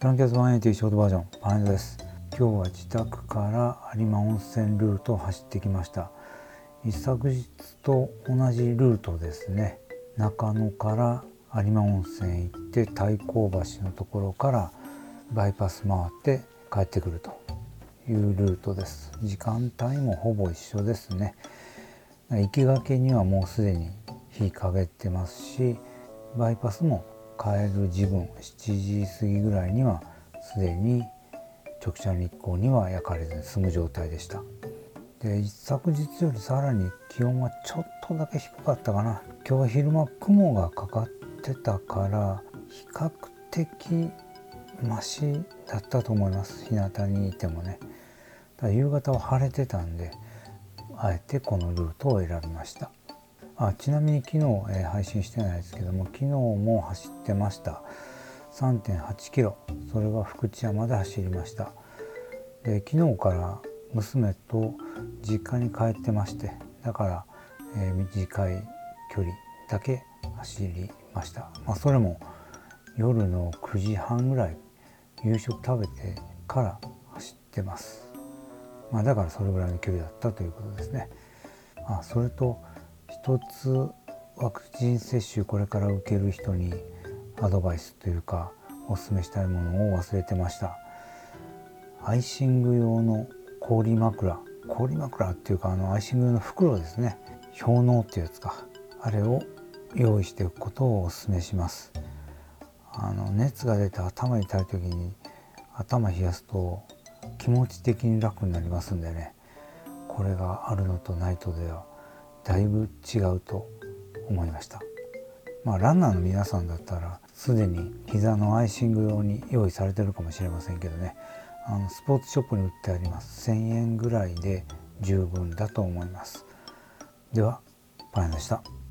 トランキャス180ショートバージョンパンエンドです。今日は自宅から有馬温泉ルートを走ってきました。一昨日と同じルートですね。中野から有馬温泉行って太閤橋のところからバイパス回って帰ってくるというルートです。時間帯もほぼ一緒ですね。行きがけにはもうすでに日陰ってますし、バイパスも帰る時分7時過ぎぐらいにはすでに直射日光には焼かれずに済む状態でした。で、昨日よりさらに気温はちょっとだけ低かったかな。今日は昼間雲がかかってたから比較的マシだったと思います。日向にいてもね。ただ夕方は晴れてたんで、あえてこのルートを選びました。ちなみに昨日、配信してないですけども、昨日も走ってました。 3.8 キロ、それは福知山で走りました。で、昨日から娘と実家に帰ってまして、だから、短い距離だけ走りました。それも夜の9時半ぐらい、夕食食べてから走ってます。だからそれぐらいの距離だったということですね。それと一つ、ワクチン接種これから受ける人にアドバイスというかお勧めしたいものを忘れてました。アイシング用の氷枕っていうか、アイシング用の袋ですね。氷のうっていうやつか、あれを用意しておくことをお勧めします。熱が出て頭痛い時に頭冷やすと気持ち的に楽になりますんでね、これがあるのとないとではだいぶ違うと思いました。ランナーの皆さんだったらすでに膝のアイシング用に用意されてるかもしれませんけどね、スポーツショップに売ってあります。1000円ぐらいで十分だと思います。では、パン屋でした。